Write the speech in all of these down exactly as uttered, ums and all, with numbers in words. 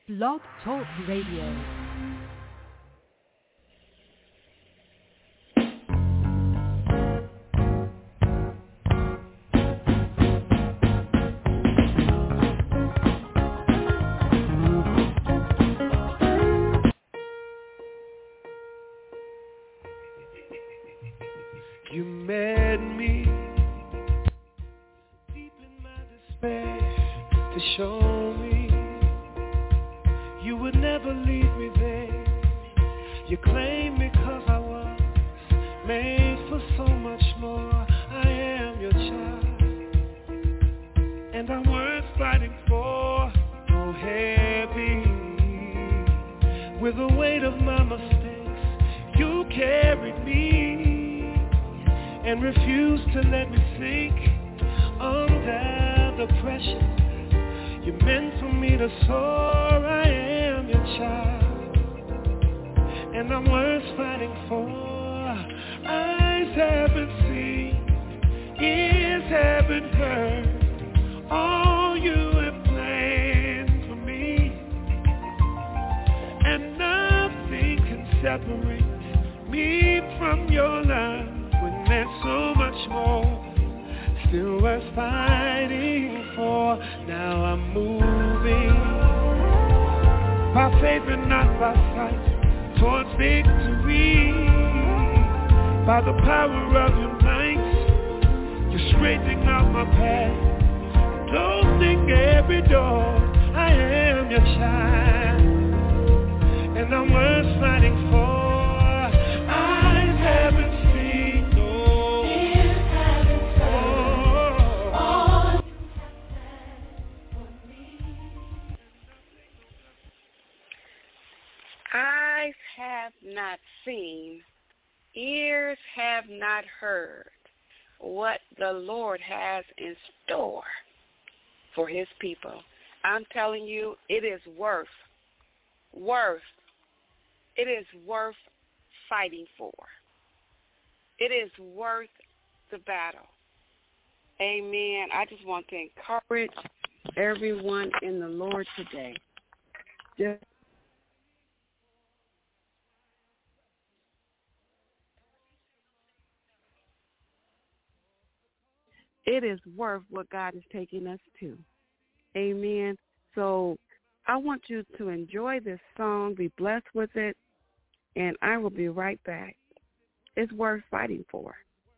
Blog Talk Radio. You met me deep in my despair to show me you would never leave me there. You claimed me 'cause I was made for so much more. I am your child, and I'm worth fighting for. So heavy with the weight of my mistakes, you carried me and refused to let me sink under the pressure you meant for me to soar. I am your child, and I'm worth fighting for. Eyes haven't seen, ears haven't heard all you have planned for me, and nothing can separate me from your love. When there's so much more still worth fighting for. Now I'm moving by faith and not by sight towards victory. By the power of your might, you're straightening out my path, closing every door. I am your child, and I'm worth fighting for. Eyes haven't Eyes have not seen, ears have not heard what the Lord has in store for his people. I'm telling you, it is worth, worth, it is worth fighting for. It is worth the battle. Amen. I just want to encourage everyone in the Lord today. Just It is worth what God is taking us to. Amen. So I want you to enjoy this song, be blessed with it, and I will be right back. It's worth fighting for.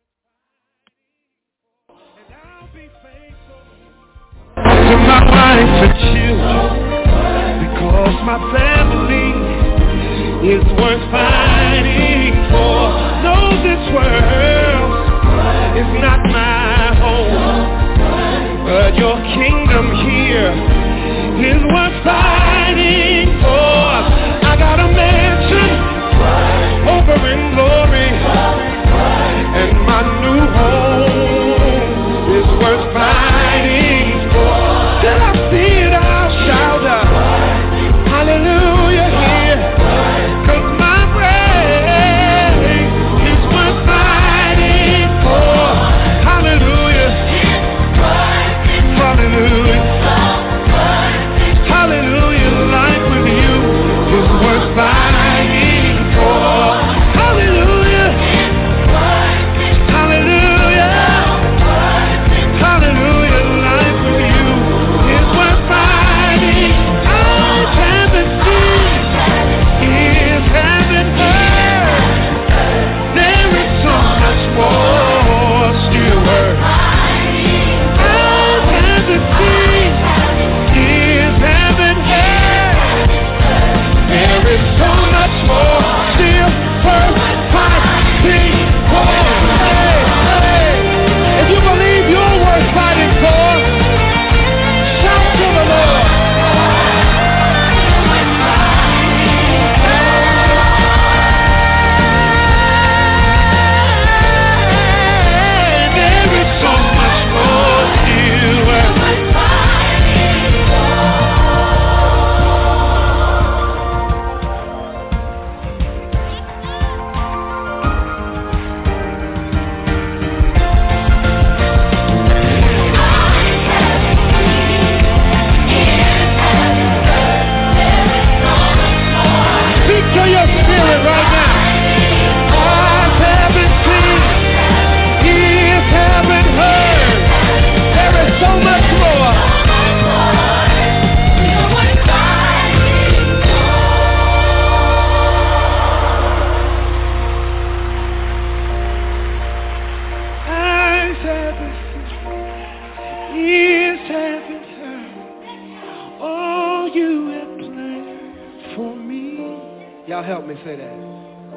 To my wife and children, because my family is worth fighting for. No, this world is not my home, but your kingdom here is worth fighting for. I got a mansion over in glory, and my new home is worth fighting for. Till I see it, I'll shout out hallelujah here, 'cause my praise is worth fighting for. Hallelujah, hallelujah. you have planned for me. Y'all help me say that.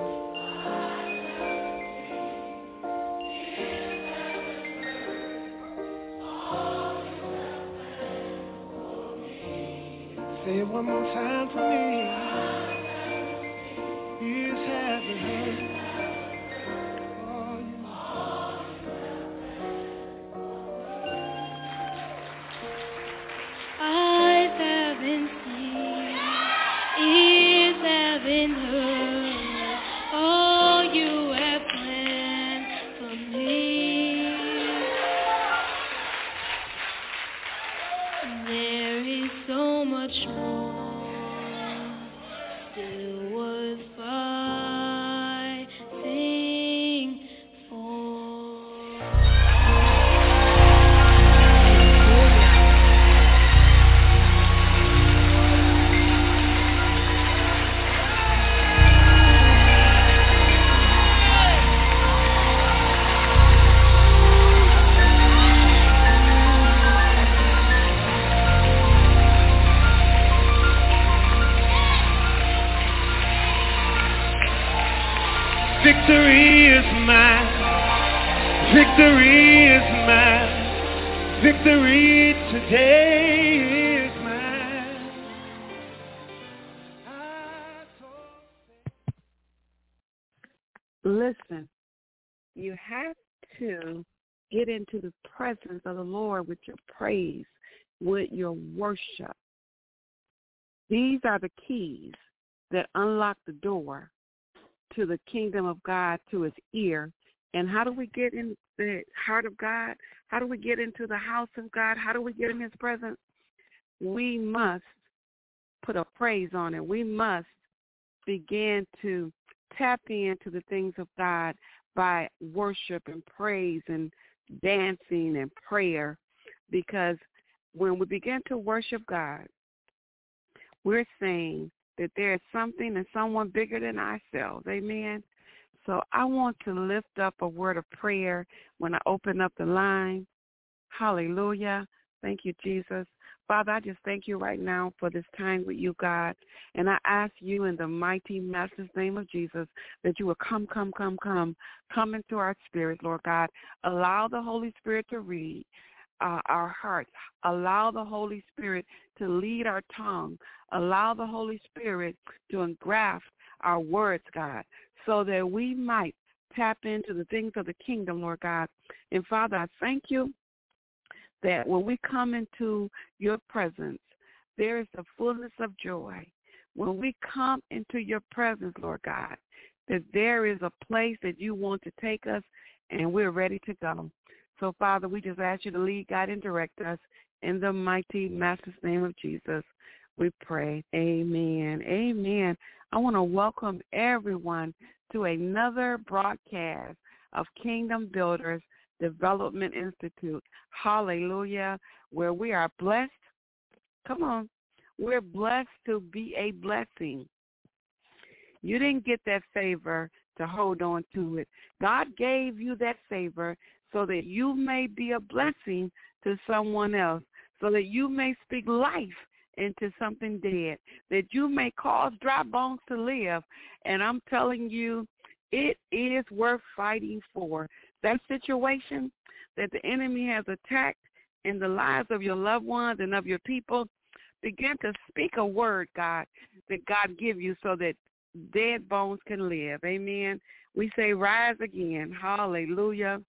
Say it one more time for me. Ears haven't heard. Eyes haven't seen, ears haven't heard all you have planned for me. There is so much more still worth fighting for. Victory is mine. Victory is mine. Victory today is mine. Listen, you have to get into the presence of the Lord with your praise, with your worship. These are the keys that unlock the door to the kingdom of God, to his ear. And how do we get in the heart of God? How do we get into the house of God? How do we get in his presence? We must put a praise on it. We must begin to tap into the things of God by worship and praise and dancing and prayer, because when we begin to worship God, we're saying that there is something and someone bigger than ourselves. Amen. So I want to lift up a word of prayer when I open up the line. Hallelujah. Thank you, Jesus. Father, I just thank you right now for this time with you, God. And I ask you in the mighty, matchless name of Jesus that you will come, come, come, come, come into our spirit, Lord God. Allow the Holy Spirit to read uh, our hearts. Allow the Holy Spirit to lead our tongue. Allow the Holy Spirit to engraft our words, God, so that we might tap into the things of the kingdom, Lord God. And Father, I thank you that when we come into your presence, there is the fullness of joy. When we come into your presence, Lord God, that there is a place that you want to take us, and we're ready to go. So, Father, we just ask you to lead, guide, and direct us in the mighty, matchless name of Jesus. We pray. Amen. Amen. I want to welcome everyone to another broadcast of Kingdom Builders Development Institute. Hallelujah. Where we are blessed. Come on. We're blessed to be a blessing. You didn't get that favor to hold on to it. God gave you that favor so that you may be a blessing to someone else, so that you may speak life into something dead, that you may cause dry bones to live. And I'm telling you, it is worth fighting for. That situation that the enemy has attacked in the lives of your loved ones and of your people, begin to speak a word, God, that God give you so that dead bones can live. Amen. We say rise again. Hallelujah.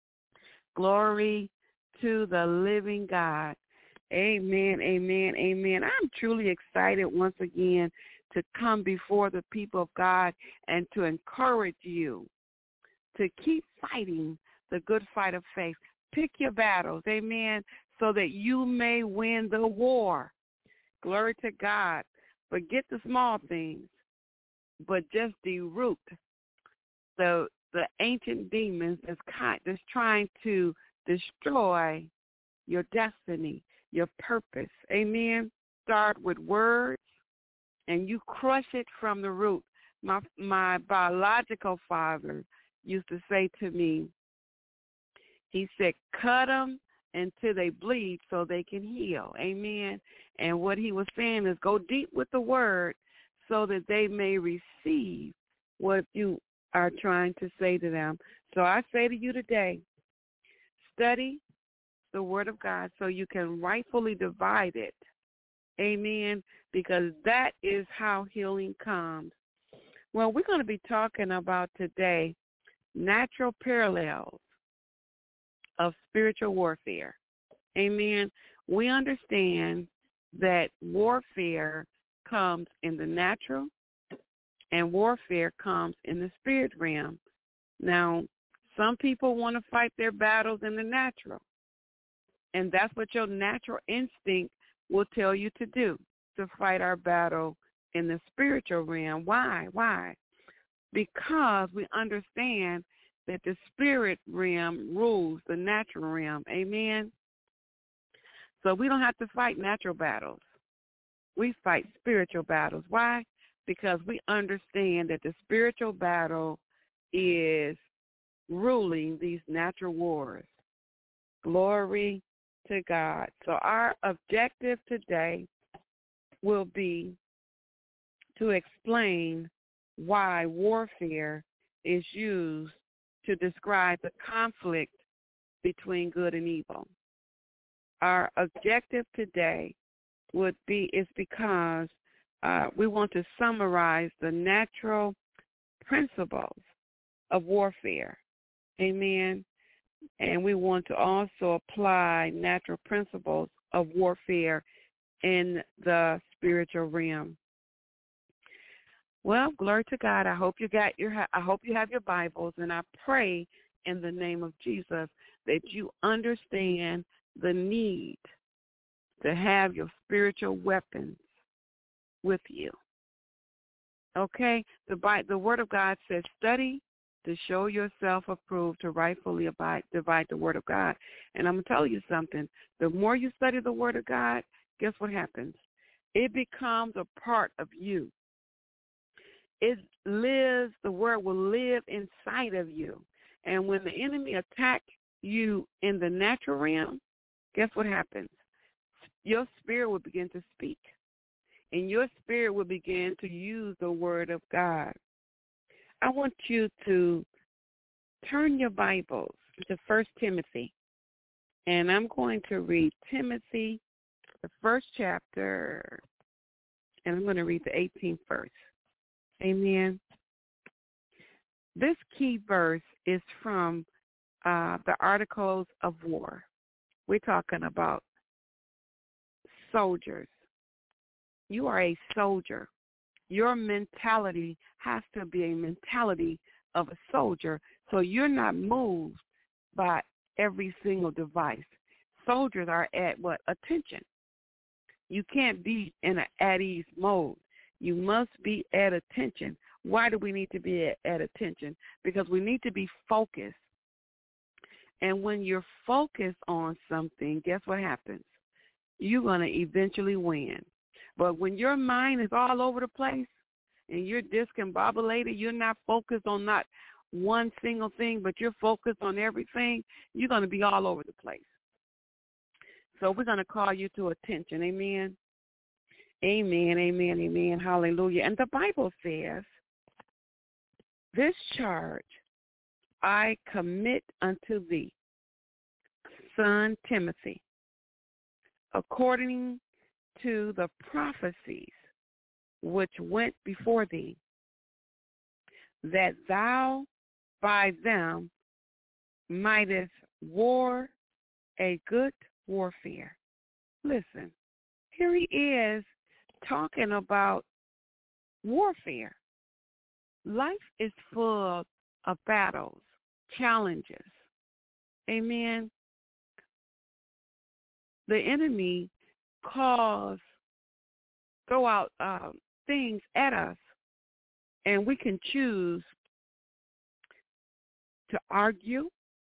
Glory to the living God. Amen, amen, amen. I'm truly excited once again to come before the people of God and to encourage you to keep fighting the good fight of faith. Pick your battles, amen, so that you may win the war. Glory to God. Forget the small things, but just the root, the the ancient demons that's, kind, that's trying to destroy your destiny, your purpose. Amen. Start with words, and you crush it from the root. My my biological father used to say to me, he said, cut them until they bleed so they can heal. Amen. And what he was saying is go deep with the word so that they may receive what you are trying to say to them. So I say to you today, study the word of God so you can rightfully divide it. Amen. Because that is how healing comes. Well, we're going to be talking about today natural parallels of spiritual warfare. Amen. We understand that warfare comes in the natural and warfare comes in the spirit realm. Now, some people want to fight their battles in the natural, and that's what your natural instinct will tell you to do, to fight our battle in the spiritual realm. Why? Why? Because we understand that the spirit realm rules the natural realm. Amen? So we don't have to fight natural battles. We fight spiritual battles. Why? Because we understand that the spiritual battle is ruling these natural wars. Glory to God. So our objective today will be to explain why warfare is used to describe the conflict between good and evil. Our objective today would be is because uh, we want to summarize the natural principles of warfare. Amen. And we want to also apply natural principles of warfare in the spiritual realm. Well, glory to God. I hope you got your. I hope you have your Bibles, and I pray in the name of Jesus that you understand the need to have your spiritual weapons with you. Okay, the the Word of God says, "Study to show yourself approved, to rightfully abide, divide the Word of God." And I'm gonna tell you something. The more you study the Word of God, guess what happens? It becomes a part of you. It lives, the word will live inside of you. And when the enemy attacks you in the natural realm, guess what happens? Your spirit will begin to speak. And your spirit will begin to use the word of God. I want you to turn your Bibles to First Timothy. And I'm going to read Timothy, the first chapter, and I'm going to read the eighteenth verse. Amen. This key verse is from uh, the Articles of War. We're talking about soldiers. You are a soldier. Your mentality has to be a mentality of a soldier, so you're not moved by every single device. Soldiers are at what? Attention. You can't be in an at-ease mode. You must be at attention. Why do we need to be at, at attention? Because we need to be focused. And when you're focused on something, guess what happens? You're going to eventually win. But when your mind is all over the place and you're discombobulated, you're not focused on not one single thing, but you're focused on everything, you're going to be all over the place. So we're going to call you to attention. Amen. Amen, amen, amen, hallelujah. And the Bible says, this charge I commit unto thee, son Timothy, according to the prophecies which went before thee, that thou by them mightest war a good warfare. Listen, here he is talking about warfare. Life is full of battles, challenges. Amen. The enemy calls, throw out uh, things at us, and we can choose to argue.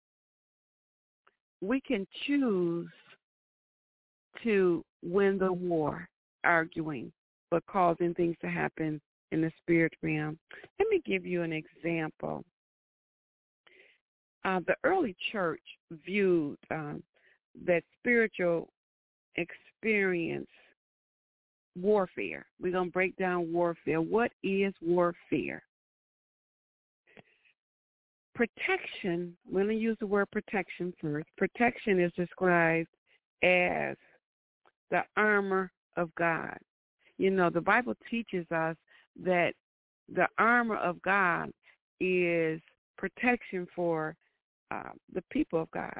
We can choose to win the war, arguing, but causing things to happen in the spirit realm. Let me give you an example. Uh, the early church viewed um, that spiritual experience warfare. We're going to break down warfare. What is warfare? Protection, we're going to use the word protection first. Protection is described as the armor of God. You know, the Bible teaches us that the armor of God is protection for uh, the people of God.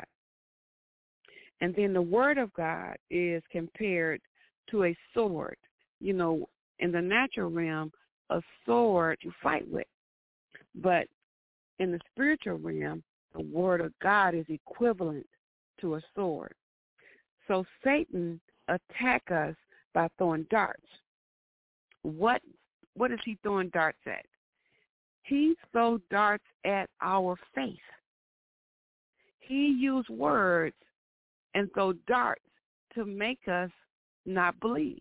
And then the word of God is compared to a sword. You know, in the natural realm, a sword you fight with. But in the spiritual realm, the word of God is equivalent to a sword. So Satan attacks us by throwing darts. What what is he throwing darts at? He throws darts at our faith. He used words and throw darts to make us not believe,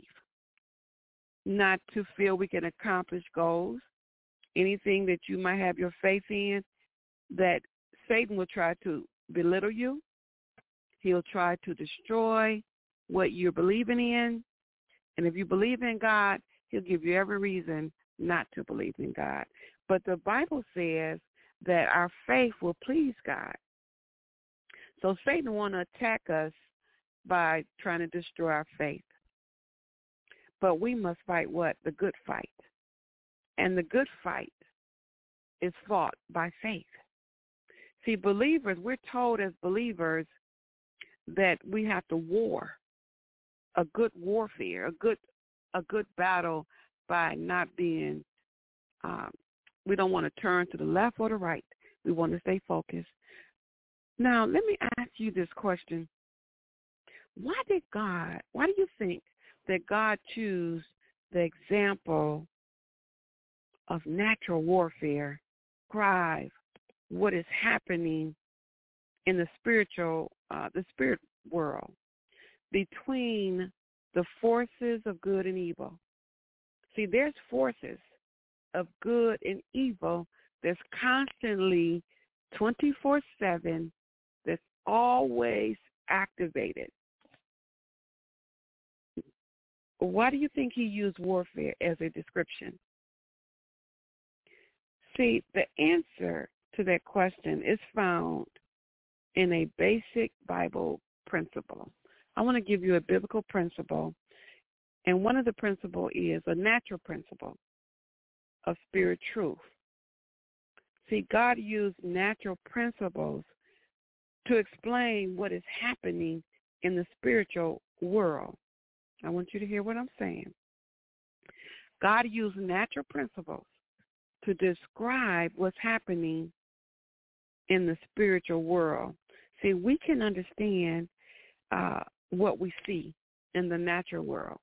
not to feel we can accomplish goals. Anything that you might have your faith in, that Satan will try to belittle you. He'll try to destroy what you're believing in. And if you believe in God, he'll give you every reason not to believe in God. But the Bible says that our faith will please God. So Satan want to attack us by trying to destroy our faith. But we must fight what? The good fight. And the good fight is fought by faith. See, believers, we're told as believers that we have to war, a good warfare, a good a good battle by not being, um, we don't want to turn to the left or the right. We want to stay focused. Now, let me ask you this question. Why did God, why do you think that God chose the example of natural warfare, describe what is happening in the spiritual, uh, the spirit world between the forces of good and evil? See, there's forces of good and evil that's constantly twenty-four seven, that's always activated. Why do you think he used warfare as a description? See, the answer to that question is found in a basic Bible principle. I want to give you a biblical principle, and one of the principles is a natural principle of spirit truth. See, God used natural principles to explain what is happening in the spiritual world. I want you to hear what I'm saying. God used natural principles to describe what's happening in the spiritual world. See, we can understand uh, what we see in the natural world.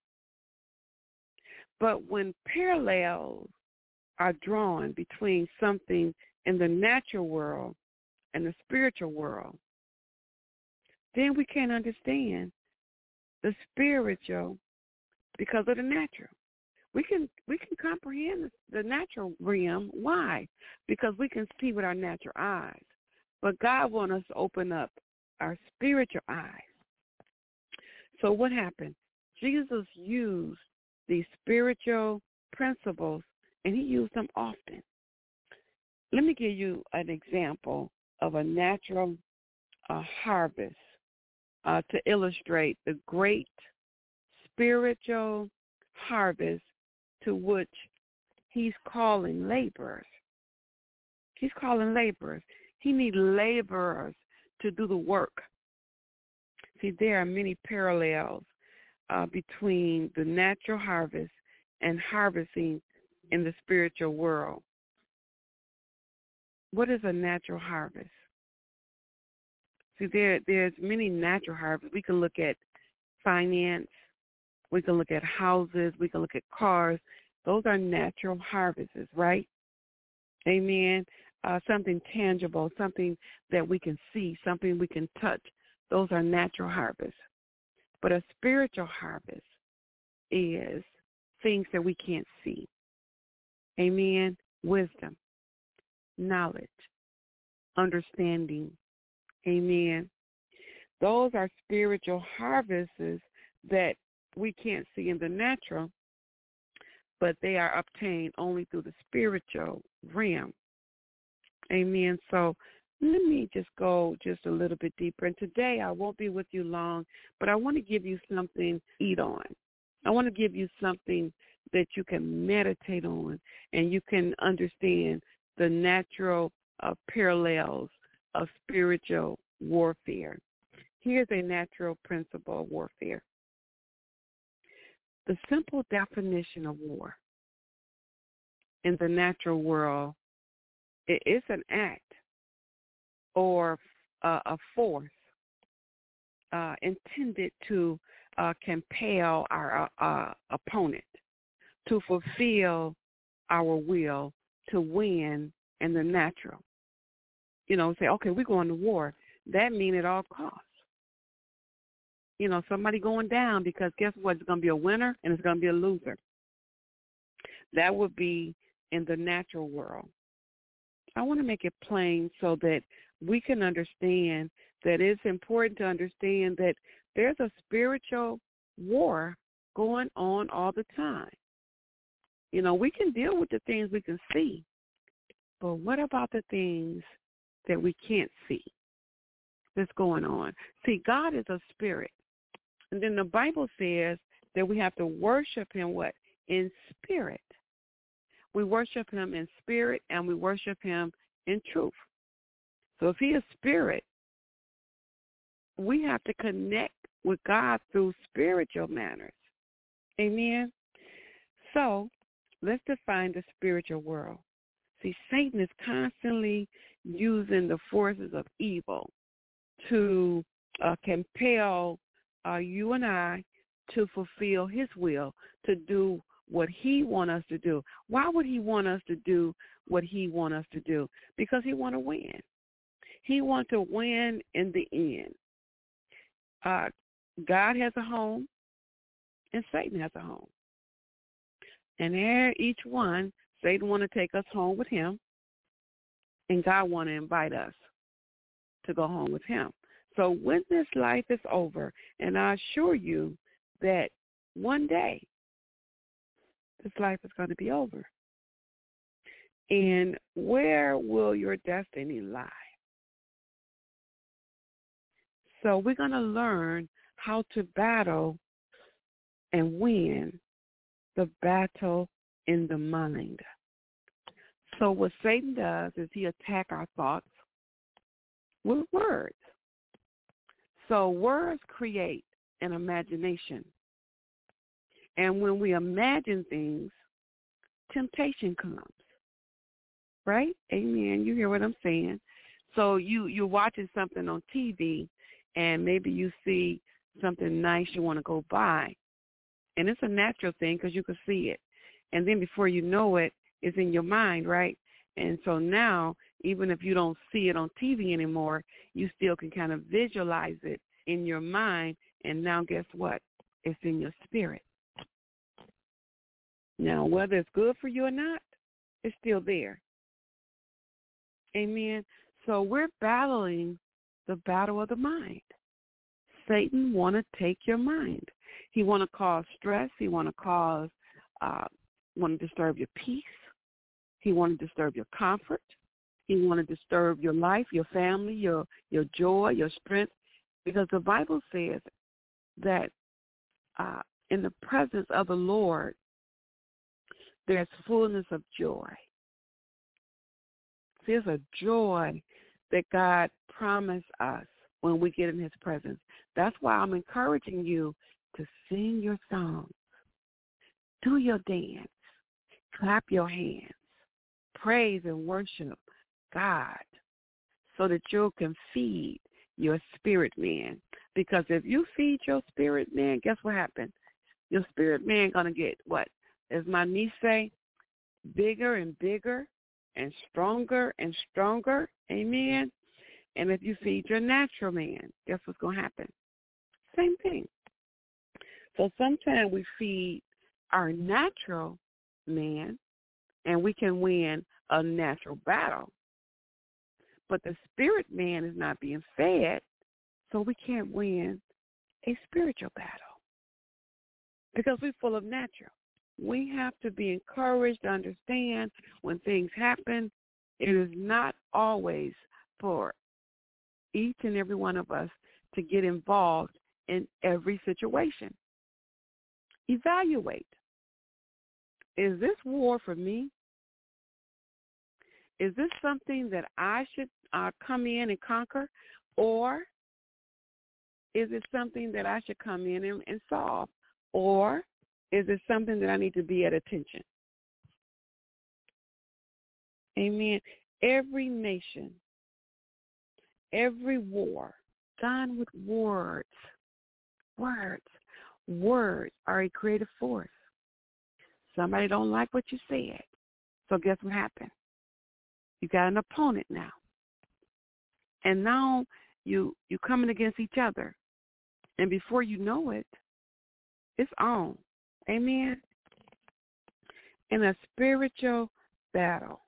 But when parallels are drawn between something in the natural world and the spiritual world, then we can't understand the spiritual because of the natural. We can we can comprehend the natural realm. Why? Because we can see with our natural eyes. But God wants us to open up our spiritual eyes. So what happened? Jesus used these spiritual principles, and he used them often. Let me give you an example of a natural uh, harvest uh, to illustrate the great spiritual harvest to which he's calling laborers. He's calling laborers. He needs laborers to do the work. See, there are many parallels uh, between the natural harvest and harvesting in the spiritual world. What is a natural harvest? See, there there's many natural harvests. We can look at finance. We can look at houses. We can look at cars. Those are natural harvests, right? Amen. Uh, something tangible, something that we can see, something we can touch. Those are natural harvests. But a spiritual harvest is things that we can't see. Amen. Wisdom, knowledge, understanding. Amen. those are spiritual harvests that we can't see in the natural, but they are obtained only through the spiritual realm. Amen. So let me just go just a little bit deeper. And today I won't be with you long, but I want to give you something to eat on. I want to give you something that you can meditate on, and you can understand the natural uh, parallels of spiritual warfare. Here's a natural principle of warfare. The simple definition of war in the natural world, it is an act or uh, a force uh, intended to uh, compel our uh, opponent to fulfill our will to win in the natural. You know, say, okay, we're going to war. That means at all costs. You know, somebody going down because guess what? It's going to be a winner and it's going to be a loser. That would be in the natural world. I want to make it plain so that we can understand that it's important to understand that there's a spiritual war going on all the time. You know, we can deal with the things we can see, but what about the things that we can't see that's going on? See, God is a spirit. And then the Bible says that we have to worship him, what? In spirit. We worship him in spirit and we worship him in truth. So if he is spirit, we have to connect with God through spiritual manners. Amen? So let's define the spiritual world. See, Satan is constantly using the forces of evil to uh, compel uh, you and I to fulfill his will, to do what he wants us to do. Why would he want us to do what he wants us to do? Because he wants to win. He wants to win in the end. Uh, God has a home, and Satan has a home. And there, each one, Satan want to take us home with him, and God want to invite us to go home with him. So when this life is over, and I assure you that one day this life is going to be over. And where will your destiny lie? So we're going to learn how to battle and win the battle in the mind. So what Satan does is he attacks our thoughts with words. So words create an imagination. And when we imagine things, temptation comes. Right? Amen. You hear what I'm saying? So you, you're watching something on T V, and maybe you see something nice you want to go buy. And it's a natural thing because you can see it. And then before you know it, it's in your mind, right? And so now, even if you don't see it on T V anymore, you still can kind of visualize it in your mind. And now guess what? It's in your spirit. Now, whether it's good for you or not, it's still there. Amen. So we're battling the battle of the mind. Satan want to take your mind. He want to cause stress. He want to cause, uh, want to disturb your peace. He want to disturb your comfort. He want to disturb your life, your family, your your joy, your strength, because the Bible says that uh, in the presence of the Lord, there's fullness of joy. There's a joy that God promised us when we get in his presence. That's why I'm encouraging you to sing your songs, do your dance, clap your hands, praise and worship God so that you can feed your spirit man. Because if you feed your spirit man, guess what happens? Your spirit man going to get what? As my niece say, bigger and bigger and stronger and stronger. Amen. And if you feed your natural man, guess what's going to happen? Same thing. So sometimes we feed our natural man and we can win a natural battle. But the spirit man is not being fed, So we can't win a spiritual battle because we're full of natural. We have to be encouraged to understand when things happen, it is not always for each and every one of us to get involved in every situation. Evaluate. Is this war for me? Is this something that I should uh, come in and conquer? Or is it something that I should come in and, and solve? Or is it something that I need to be at attention? Amen. Every nation, every war, done with words. Words. Words are a creative force. Somebody don't like what you said. So guess what happened? You got an opponent now. And now you you coming against each other. And before you know it, it's on. Amen. In a spiritual battle,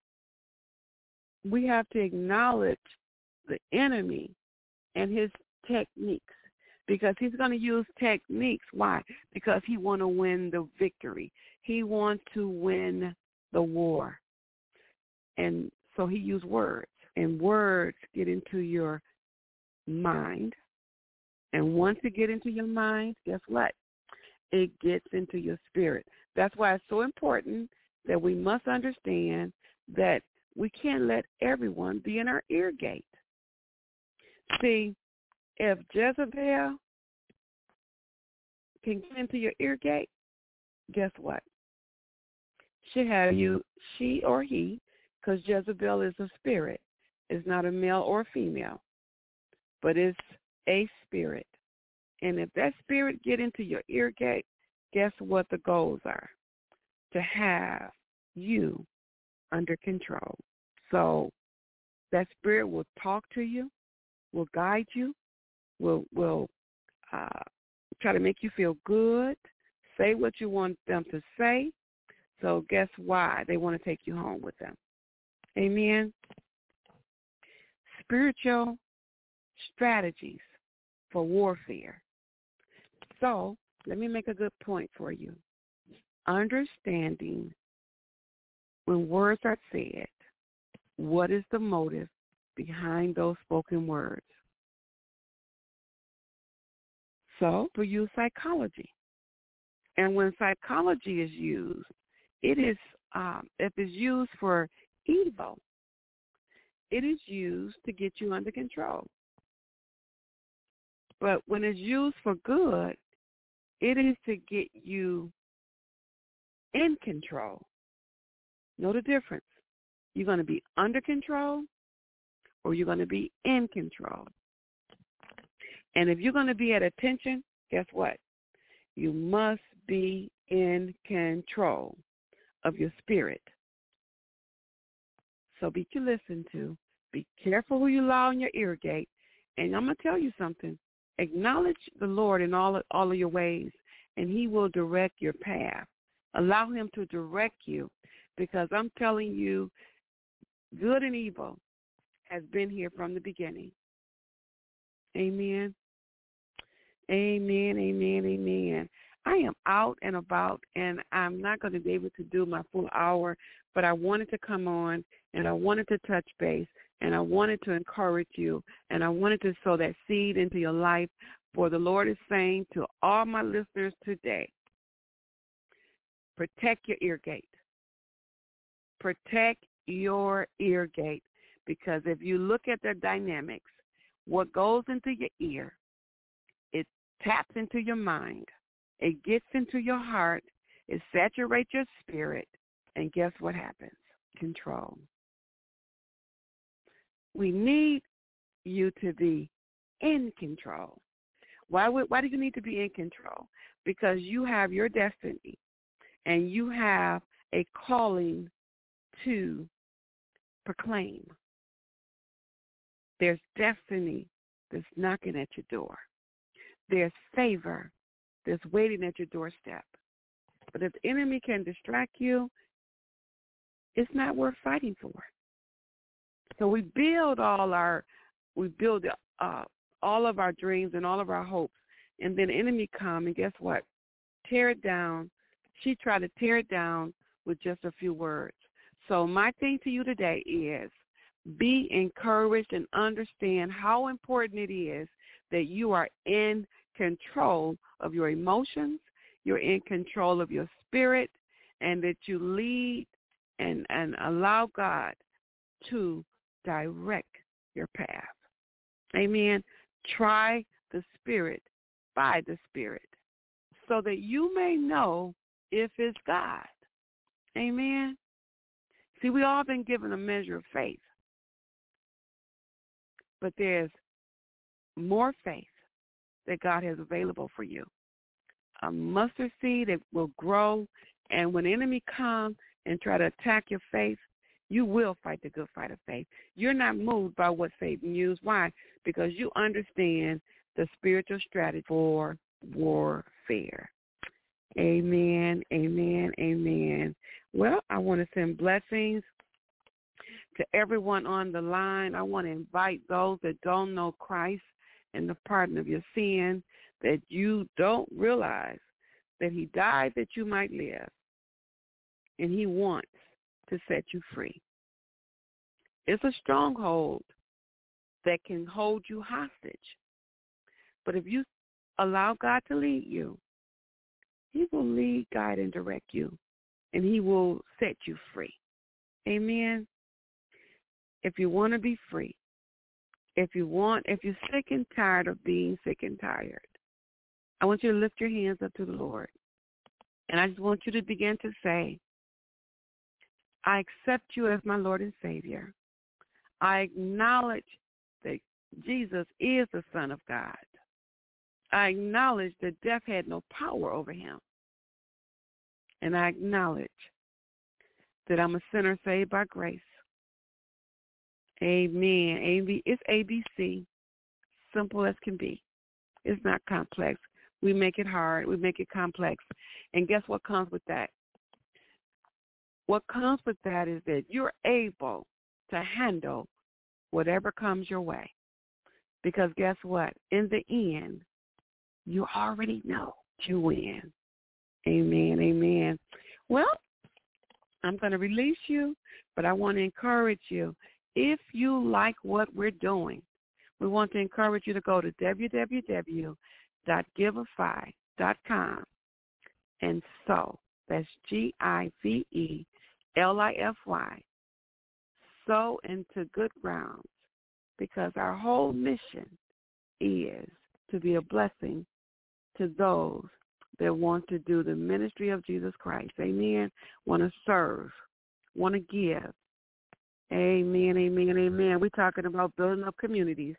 we have to acknowledge the enemy and his techniques, because he's going to use techniques. Why? Because he want to win the victory. He wants to win the war. And so he used words, and words get into your mind. And once it get into your mind, guess what? It gets into your spirit. That's why it's so important that we must understand that we can't let everyone be in our ear gate. See, if Jezebel can get into your ear gate, guess what? She have you, she or he, because Jezebel is a spirit. It's not a male or a female, but it's a spirit. And if that spirit get into your ear gate, guess what the goals are? To have you under control. So that spirit will talk to you, will guide you, will will uh, try to make you feel good, say what you want them to say. So guess why? They want to take you home with them. Amen. Spiritual strategies for warfare. So let me make a good point for you. Understanding when words are said, what is the motive behind those spoken words? So we use psychology. And when psychology is used, it is, um, if it's used for evil, it is used to get you under control. But when it's used for good, it is to get you in control. Know the difference. You're going to be under control or you're going to be in control. And if you're going to be at attention, guess what? You must be in control of your spirit. So be to listen to. Be careful who you allow in your ear gate. And I'm going to tell you something. Acknowledge the Lord in all of, all of your ways, and he will direct your path. Allow him to direct you, because I'm telling you, good and evil has been here from the beginning. Amen. Amen, amen, amen. I am out and about, and I'm not going to be able to do my full hour, but I wanted to come on, and I wanted to touch base, and I wanted to encourage you, and I wanted to sow that seed into your life. For the Lord is saying to all my listeners today, protect your ear gate. Protect your ear gate, because if you look at the dynamics, what goes into your ear, it taps into your mind. It gets into your heart. It saturates your spirit. And guess what happens? Control. We need you to be in control. Why would, why do you need to be in control? Because you have your destiny, and you have a calling to proclaim. There's destiny that's knocking at your door. There's favor that's waiting at your doorstep. But if the enemy can distract you, it's not worth fighting for. So we build all our, we build uh, all of our dreams and all of our hopes. And then the enemy come, and guess what? Tear it down. She tried to tear it down with just a few words. So my thing to you today is be encouraged and understand how important it is that you are in control of your emotions, you're in control of your spirit, and that you lead and, and allow God to direct your path. Amen. Try the Spirit by the Spirit so that you may know if it's God. Amen. See, we all been given a measure of faith, but there's more faith that God has available for you. A mustard seed that will grow, and when the enemy comes and try to attack your faith, you will fight the good fight of faith. You're not moved by what Satan used. Why? Because you understand the spiritual strategy for warfare. Amen, amen, amen. Well, I want to send blessings to everyone on the line. I want to invite those that don't know Christ and the pardon of your sin, that you don't realize that he died that you might live, and he wants to set you free. It's a stronghold that can hold you hostage. But if you allow God to lead you, he will lead, guide, and direct you, and he will set you free. Amen. If you want to be free, if you want, if you're sick and tired of being sick and tired, I want you to lift your hands up to the Lord. And I just want you to begin to say, I accept you as my Lord and Savior. I acknowledge that Jesus is the Son of God. I acknowledge that death had no power over him. And I acknowledge that I'm a sinner saved by grace. Amen. A B, it's A B C, simple as can be. It's not complex. We make it hard. We make it complex. And guess what comes with that? What comes with that is that you're able to handle whatever comes your way. Because guess what? In the end, you already know you win. Amen, amen. Well, I'm going to release you, but I want to encourage you. If you like what we're doing, we want to encourage you to go to w w w dot giveify dot com and sow. That's G I V E L I F Y. Sow into good grounds, because our whole mission is to be a blessing to those that want to do the ministry of Jesus Christ. Amen. Want to serve, want to give. Amen, amen, amen. We're talking about building up communities.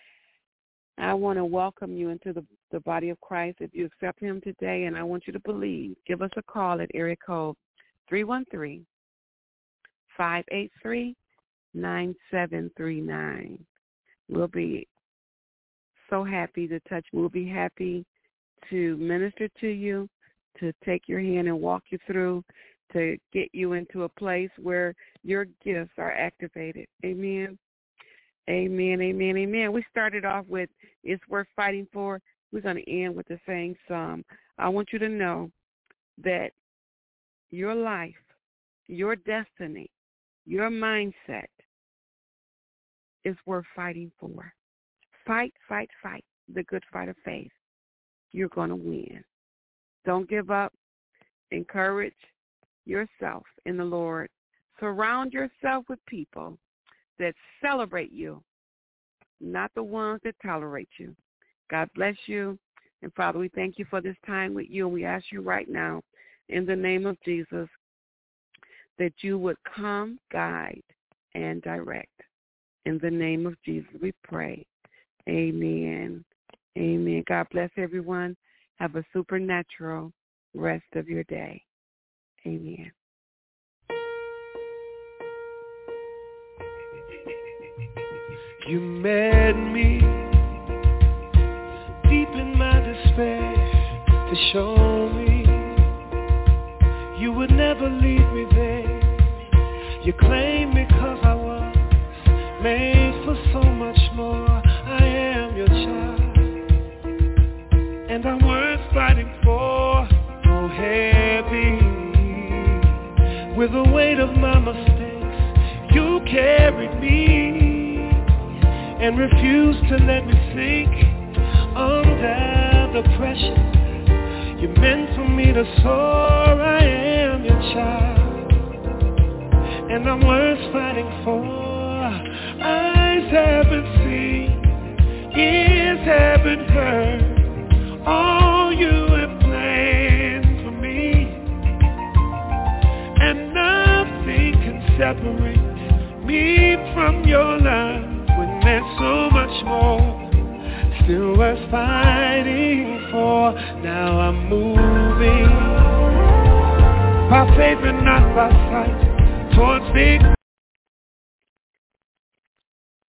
I want to welcome you into the, the body of Christ if you accept him today, and I want you to believe. Give us a call at area code three one three, five eight three, nine seven three nine. We'll be so happy to touch. We'll be happy to minister to you, to take your hand and walk you through, to get you into a place where your gifts are activated. Amen. Amen, amen, amen. We started off with It's Worth Fighting For. We're going to end with the same psalm. I want you to know that your life, your destiny, your mindset is worth fighting for. Fight, fight, fight the good fight of faith. You're going to win. Don't give up. Encourage yourself in the Lord. Surround yourself with people that celebrate you, not the ones that tolerate you. God bless you. And Father, we thank you for this time with you. And we ask you right now, in the name of Jesus, that you would come, guide, and direct. In the name of Jesus, we pray. Amen. Amen. God bless everyone. Have a supernatural rest of your day. Amen. You met me deep in my despair to show me you would never leave me there. You claimed me 'cause I was made for so much more. I am your child. with the weight of my mistakes. You carried me and refused to let me sink under the pressure. You meant for me to soar. I am your child, and I'm worth fighting for. Eyes haven't seen, ears haven't heard all you have planned for me, and nothing can separate me from your love when there's so much more still worth fighting for. Now I'm moving by faith and not by sight towards victory.